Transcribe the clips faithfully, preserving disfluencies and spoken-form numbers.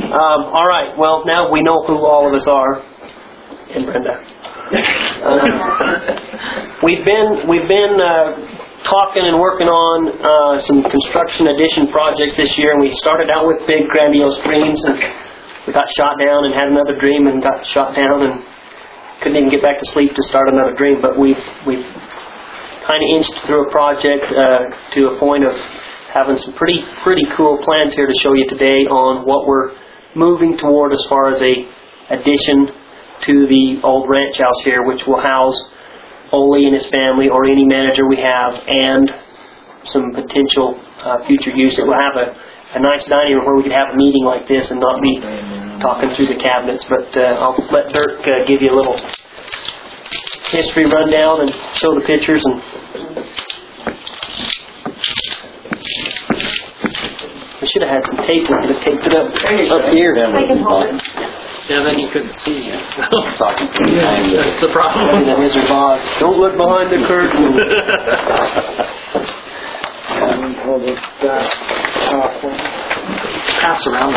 Um, all right. Well, now we know who all of us are, and Brenda. Uh, we've been we've been uh, talking and working on uh, some construction addition projects this year, and we started out with big grandiose dreams, and we got shot down and had another dream and got shot down and couldn't even get back to sleep to start another dream. But we've we've kind of inched through a project uh, to a point of having some pretty pretty cool plans here to show you today on what we're moving toward as far as a addition to the old ranch house here, which will house Ole and his family or any manager we have, and some potential uh, future use. It will have a, a nice dining room where we could have a meeting like this and not be talking through the cabinets. But uh, I'll let Dirk uh, give you a little history rundown and show the pictures. And we should have had some tape. We could have taped it up up here. I can hold it. Yeah, then you couldn't see you. Talking That's the problem. The Wizard of Oz. Don't look behind the curtain. Hold it back. Pass around the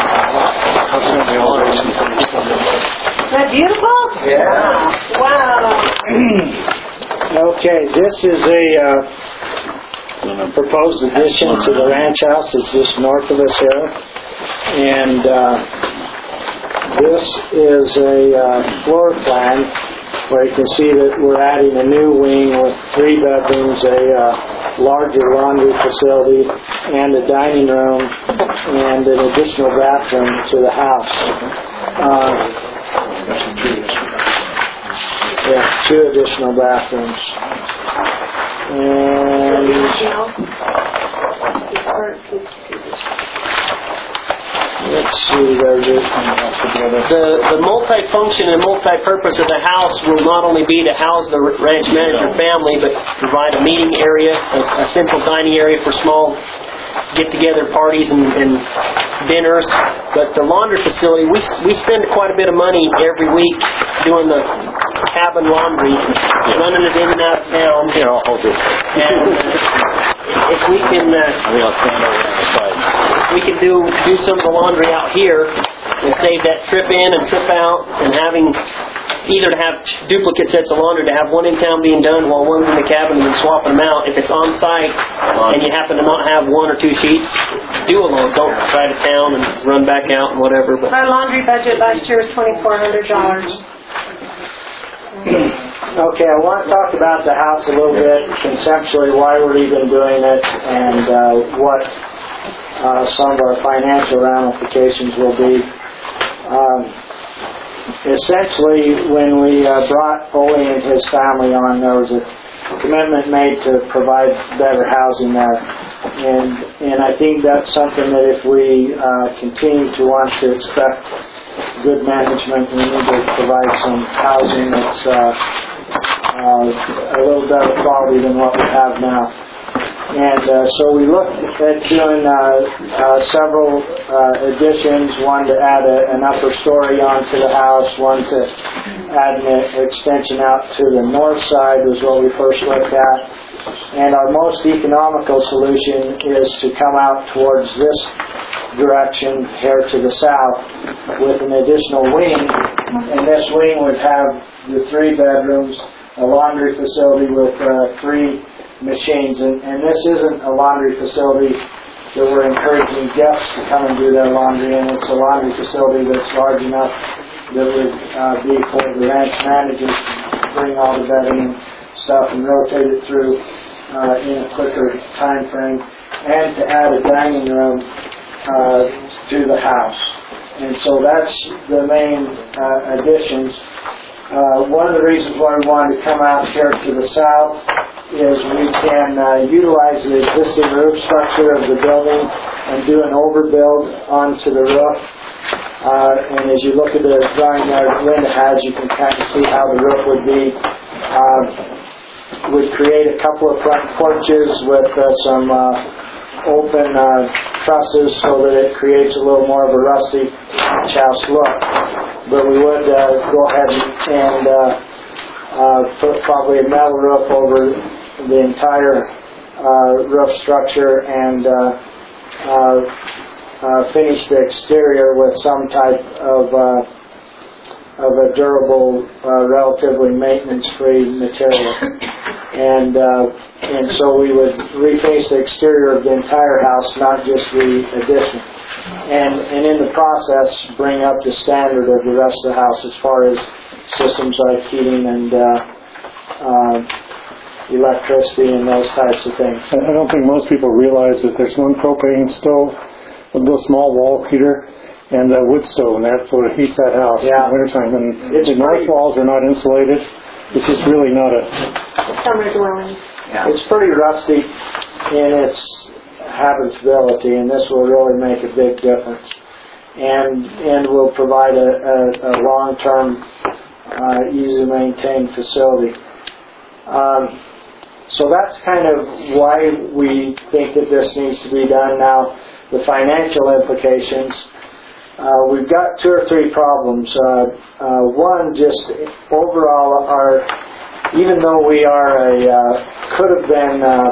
Is that beautiful? Yeah. Wow. Okay, this is a uh, proposed addition to the ranch house. It's just north of us here. And uh, this is a uh, floor plan where you can see that we're adding a new wing with three bedrooms, a uh, larger laundry facility, and a dining room, and an additional bathroom to the house. Uh, yeah, two additional bathrooms. And let's see, there's it. The, the multi-function and multi-purpose of the house will not only be to house the ranch manager family, but provide a meeting area, a, a central dining area for small get-together parties and, and dinners. But the laundry facility, we we spend quite a bit of money every week doing the cabin laundry, running it in and out of town. Here, I'll hold this. And uh, if we can, uh, I mean, I'll stand over on the side. we can do do some of the laundry out here and save that trip in and trip out, and having either to have duplicate sets of laundry, to have one in town being done while one's in the cabin, and then swapping them out. If it's on site and you happen to not have one or two sheets, do a load. Don't drive to town and run back out and whatever. But Our laundry budget last year was twenty-four hundred dollars. Okay, I want to talk about the house a little bit, conceptually, why we're even doing it, and uh, what uh, some of our financial ramifications will be. Um, essentially, when we uh, brought Ole and his family on, there was a commitment made to provide better housing there. And and I think that's something that if we uh, continue to want to expect good management, we need to provide some housing that's uh, uh, a little better quality than what we have now. And uh, so we looked at doing uh, uh, several uh, additions, one to add a, an upper story onto the house, one to add an extension out to the north side was what we first looked at. And our most economical solution is to come out towards this direction here to the south with an additional wing. And this wing would have the three bedrooms, a laundry facility with uh, three machines, and, and this isn't a laundry facility that we're encouraging guests to come and do their laundry in. It's a laundry facility that's large enough that would uh, be for the ranch managers to bring all the bedding and stuff and rotate it through uh, in a quicker time frame, and to add a dining room uh, to the house. And so that's the main uh, additions. Uh, one of the reasons why we wanted to come out here to the south is we can uh, utilize the existing roof structure of the building and do an overbuild onto the roof. Uh, and as you look at the drawing there that Linda has, you can kind of see how the roof would be. Uh, would create a couple of front porches with uh, some uh, open uh, trusses so that it creates a little more of a rusty house look. But we would uh, go ahead and uh, uh, put probably a metal roof over the entire uh, roof structure, and uh, uh, uh, finish the exterior with some type of uh, of a durable, uh, relatively maintenance-free material. And uh, and so we would refinish the exterior of the entire house, not just the addition. And and in the process, bring up the standard of the rest of the house as far as systems like heating and uh, uh, electricity and those types of things. I don't think most people realize that there's one propane stove, a little small wall heater, and a wood stove, and that's what heats that house Yeah. in the wintertime. And It's the north pretty- walls are not insulated. It's just really not a... Summer dwelling. It's pretty rusty in its habitability, and this will really make a big difference. And and will provide a, a, a long-term, uh, easy-to-maintain facility. Um, so that's kind of why we think that this needs to be done. Now, the financial implications. Uh, we've got two or three problems. Uh, uh, one, just overall, our even though we are a uh, could have been uh,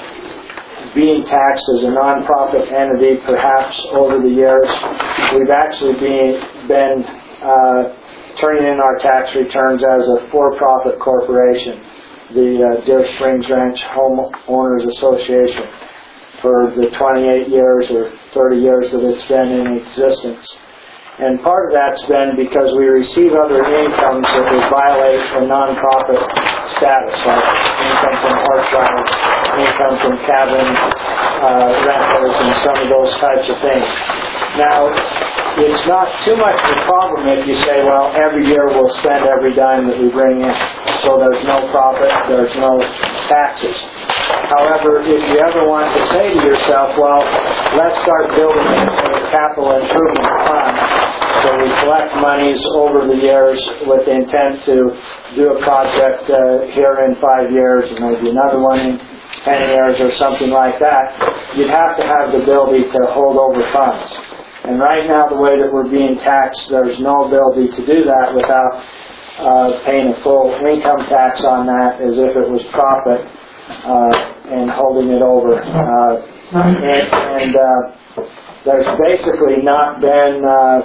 being taxed as a nonprofit entity, perhaps over the years, we've actually been been uh, turning in our tax returns as a for-profit corporation, the uh, Deer Springs Ranch Homeowners Association, for the twenty-eight years or thirty years that it's been in existence. And part of that's been because we receive other incomes that would violate a nonprofit status, like income from horse riding, income from cabin uh, rentals, and some of those types of things. Now, it's not too much of a problem if you say, well, every year we'll spend every dime that we bring in, so there's no profit, there's no taxes. However, if you ever want to say to yourself, well, let's start building a capital improvement fund, so we collect monies over the years with the intent to do a project uh, here in five years, and maybe another one in ten years or something like that, you'd have to have the ability to hold over funds. And right now, the way that we're being taxed, there's no ability to do that without uh, paying a full income tax on that as if it was profit, uh, and holding it over. Uh, and and uh, there's basically not been uh,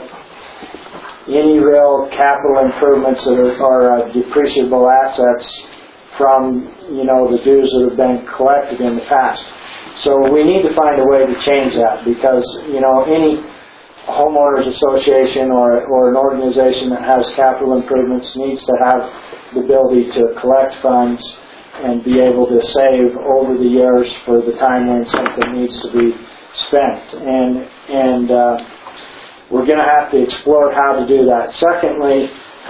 any real capital improvements that are, are uh, depreciable assets from, you know, the dues that have been collected in the past. So we need to find a way to change that, because, you know, any homeowners association or, or an organization that has capital improvements needs to have the ability to collect funds and be able to save over the years for the time when something needs to be spent. And and uh, we're going to have to explore how to do that. Secondly,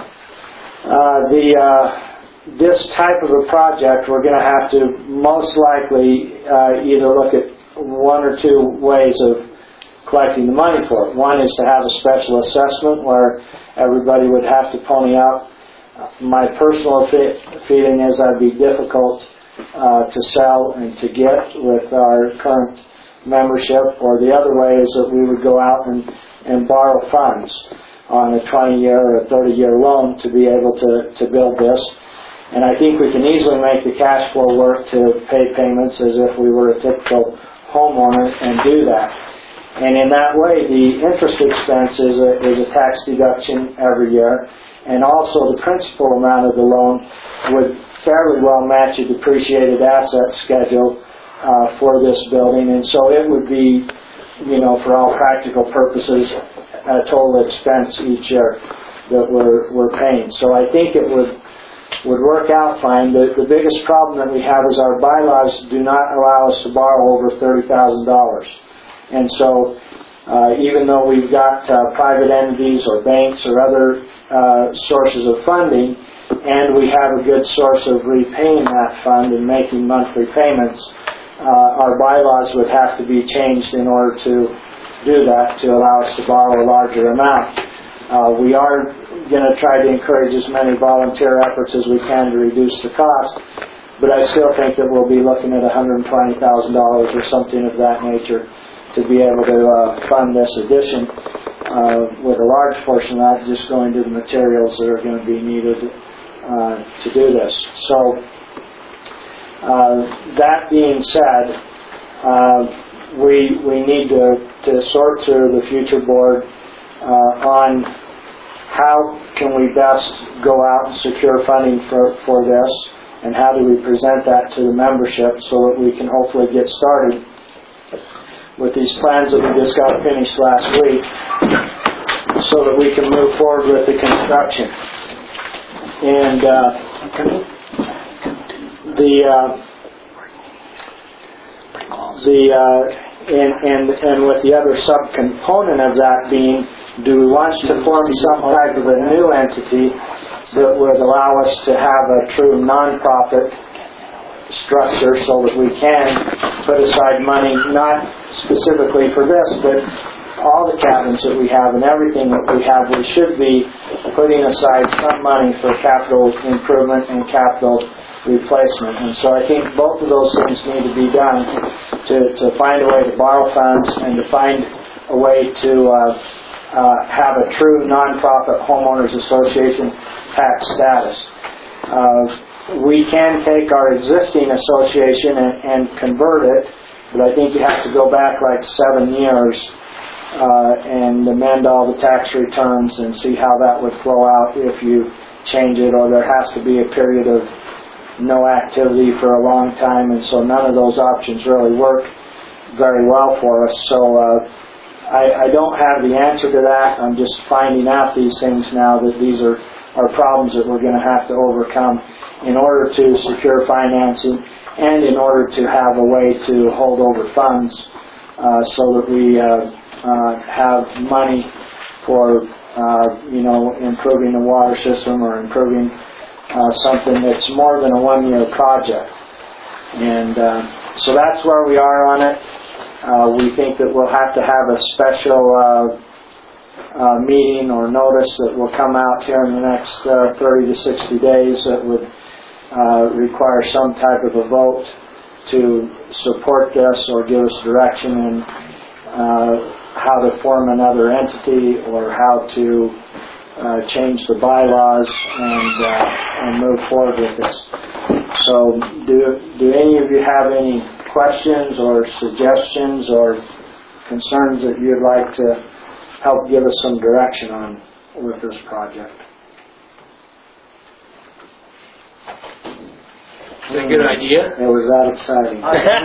uh, the uh, this type of a project, we're going to have to most likely uh, either look at one or two ways of collecting the money for it. One is to have a special assessment where everybody would have to pony up. My personal fe- feeling is that'd be difficult uh, to sell and to get with our current membership. Or the other way is that we would go out and, and borrow funds on a twenty-year or a thirty-year loan to be able to, to build this. And I think we can easily make the cash flow work to pay payments as if we were a typical homeowner and do that. And in that way, the interest expense is a, is a tax deduction every year. And also the principal amount of the loan would fairly well match a depreciated asset schedule uh, for this building. And so it would be, you know, for all practical purposes, a total expense each year that we're, we're paying. So I think it would would work out fine. The, the biggest problem that we have is our bylaws do not allow us to borrow over thirty thousand dollars. And so Uh, even though we've got uh, private entities or banks or other uh, sources of funding, and we have a good source of repaying that fund and making monthly payments, uh, our bylaws would have to be changed in order to do that, to allow us to borrow a larger amount. Uh, we are going to try to encourage as many volunteer efforts as we can to reduce the cost, but I still think that we'll be looking at one hundred twenty thousand dollars or something of that nature to be able to uh, fund this addition, uh, with a large portion of that just going to the materials that are going to be needed uh, to do this. So, uh, that being said, uh, we we need to, to sort through the future board uh, on how can we best go out and secure funding for, for this, and how do we present that to the membership so that we can hopefully get started with these plans that we just got finished last week, so that we can move forward with the construction. And uh, the uh, the uh, and, and and with the other subcomponent of that being, do we want to form some type of a new entity that would allow us to have a true non-profit structure so that we can put aside money, not specifically for this, but all the cabins that we have and everything that we have, we should be putting aside some money for capital improvement and capital replacement. And so I think both of those things need to be done to, to find a way to borrow funds and to find a way to uh, uh, have a true non-profit homeowners association tax status. Uh, we can take our existing association and, and convert it, but I think you have to go back like seven years uh, and amend all the tax returns and see how that would flow out if you change it, or there has to be a period of no activity for a long time, and so none of those options really work very well for us. So uh, I, I don't have the answer to that. I'm just finding out these things now, that these are, are problems that we're going to have to overcome in order to secure financing and in order to have a way to hold over funds uh, so that we uh, uh, have money for uh, you know, improving the water system or improving uh, something that's more than a one-year project. And uh, so that's where we are on it. Uh, we think that we'll have to have a special uh, uh, meeting or notice that will come out here in the next uh, thirty to sixty days that would uh, require some type of a vote to support this or give us direction in uh, how to form another entity or how to uh, change the bylaws and uh, and move forward with this. So, do do any of you have any questions or suggestions or concerns that you'd like to help give us some direction on with this project? Is that a good idea? It was that exciting.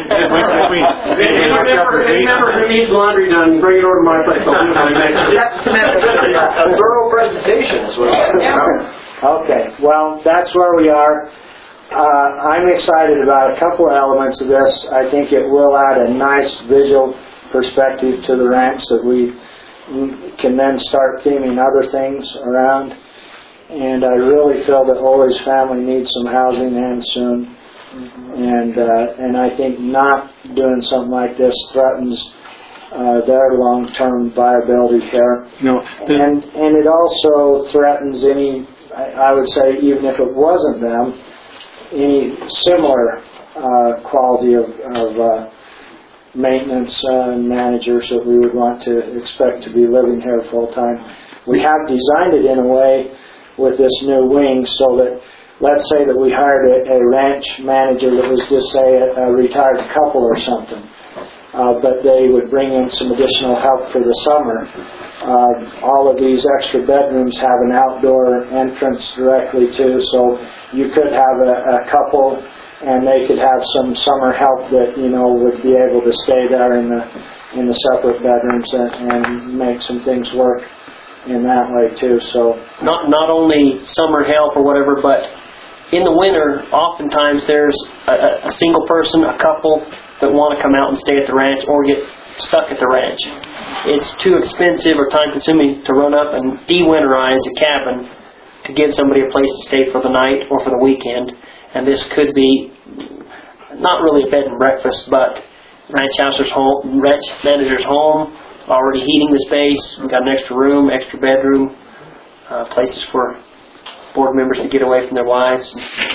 Remember who needs laundry done, bring it over to my place. I'll do it next. A thorough presentation is what I'm Okay, well, that's where we are. Uh, I'm excited about a couple of elements of this. I think it will add a nice visual perspective to the ranch that we can then start theming other things around. And I really feel that Ole's family needs some housing and soon. Mm-hmm. And uh, and I think not doing something like this threatens uh, their long-term viability here. No. And and it also threatens any, I, I would say, even if it wasn't them, any similar uh, quality of, of uh, maintenance uh, and managers that we would want to expect to be living here full-time. We have designed it in a way with this new wing so that, let's say that we hired a, a ranch manager that was just, say, a, a retired couple or something, uh, but they would bring in some additional help for the summer. Uh, all of these extra bedrooms have an outdoor entrance directly to, so you could have a, a couple and they could have some summer help that, you know, would be able to stay there in the in the separate bedrooms and, and make some things work in that way too. So not not only summer help or whatever, but in the winter, oftentimes there's a, a single person, a couple that want to come out and stay at the ranch or get stuck at the ranch. It's too expensive or time consuming to run up and de-winterize a cabin to give somebody a place to stay for the night or for the weekend. And this could be not really a bed and breakfast, but ranch house's home, ranch manager's home, already heating the space. We've got an extra room, extra bedroom, uh, places for board members to get away from their wives.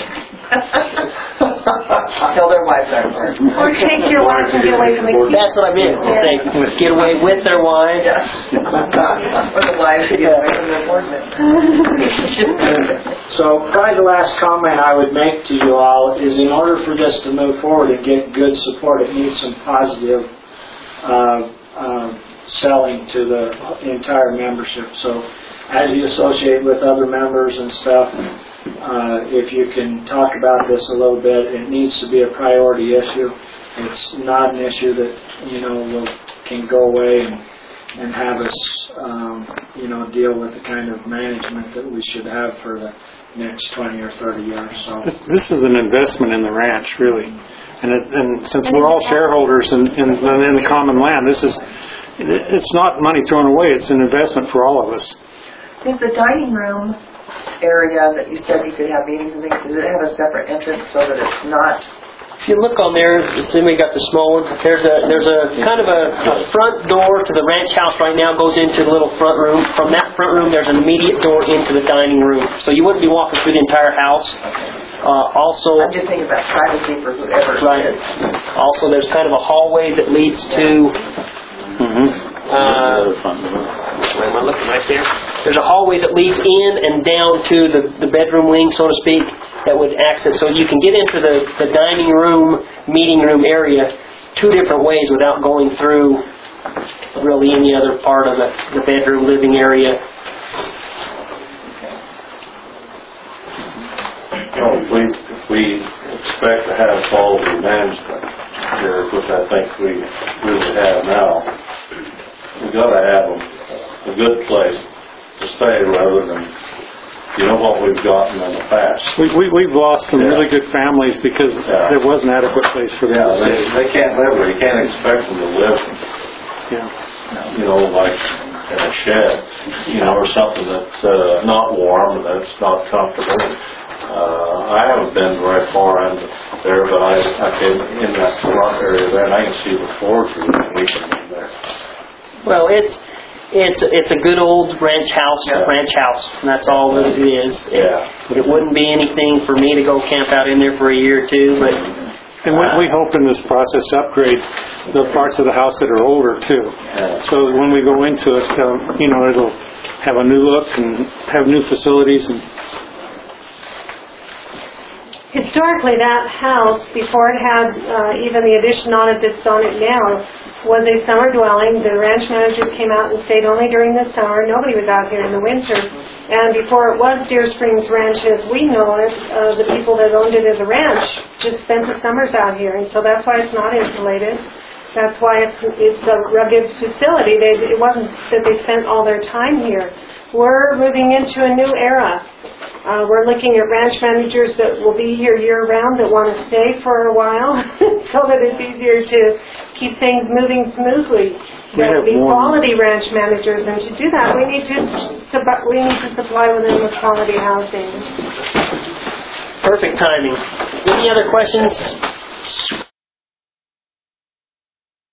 Tell their wives that first. Or take your wife and get away from the kids. That's what I meant to say. Get away with their wives. Yeah. Or the wives to get away from their board members. So probably the last comment I would make to you all is, in order for this to move forward and get good support, it needs some positive uh, uh, selling to the entire membership. So as you associate with other members and stuff, uh, if you can talk about this a little bit, it needs to be a priority issue. It's not an issue that, you know, will, can go away and, and have us, um, you know, deal with the kind of management that we should have for the next twenty or thirty years. So This, this is an investment in the ranch, really. And, it, and since we're all shareholders in, in, in the common land, this is, it's not money thrown away, it's an investment for all of us. Is the dining room area that you said you could have meetings and things, does it have a separate entrance so that it's not? If you look on there, see we got the small one. There's a there's a kind of a, a front door to the ranch house right now. Goes into the little front room. From that front room, there's an immediate door into the dining room. So you wouldn't be walking through the entire house. Uh, also, I'm just thinking about privacy for whoever right. it is. Also, there's kind of a hallway that leads to. Mm-hmm. Uh, where am I looking? Right there. There's a hallway that leads in and down to the, the bedroom wing, so to speak, that would access. So you can get into the, the dining room, meeting room area two different ways without going through really any other part of the, the bedroom, living area. Well, if we, if we expect to have quality management here, which I think we really have now, we got to have a, a good place to stay rather than, you know, what we've gotten in the past. We, we, we've lost some Yeah. really good families because Yeah. there was an adequate place for them Yeah, to they, stay. they can't live there. You can't expect them to live, Yeah. you know, like in a shed, you know, or something that's uh, not warm and that's not comfortable. Uh, I haven't been very far in there, but I, I've been in that front area there, and I can see the floors are really weak in there. Well, it's it's it's a good old ranch house, Yeah. ranch house, and that's all that it is. It, Yeah. it wouldn't be anything for me to go camp out in there for a year or two, but And we, we hope in this process to upgrade the parts of the house that are older too. Yeah. So when we go into it, um, you know, it'll have a new look and have new facilities. And Historically, that house, before it had uh, even the addition on it that's on it now, was a summer dwelling. The ranch managers came out and stayed only during the summer. Nobody was out here in the winter. And before it was Deer Springs Ranch as we know it, uh, the people that owned it as a ranch just spent the summers out here. And so that's why it's not insulated. That's why it's, it's a rugged facility. They, it wasn't that they spent all their time here. We're moving into a new era. Uh, we're looking at ranch managers that will be here year-round that want to stay for a while so that it's easier to keep things moving smoothly. We There have will be one- quality ranch managers, and to do that, we need to sub- we need to supply them with quality housing. perfect timing. Any other questions?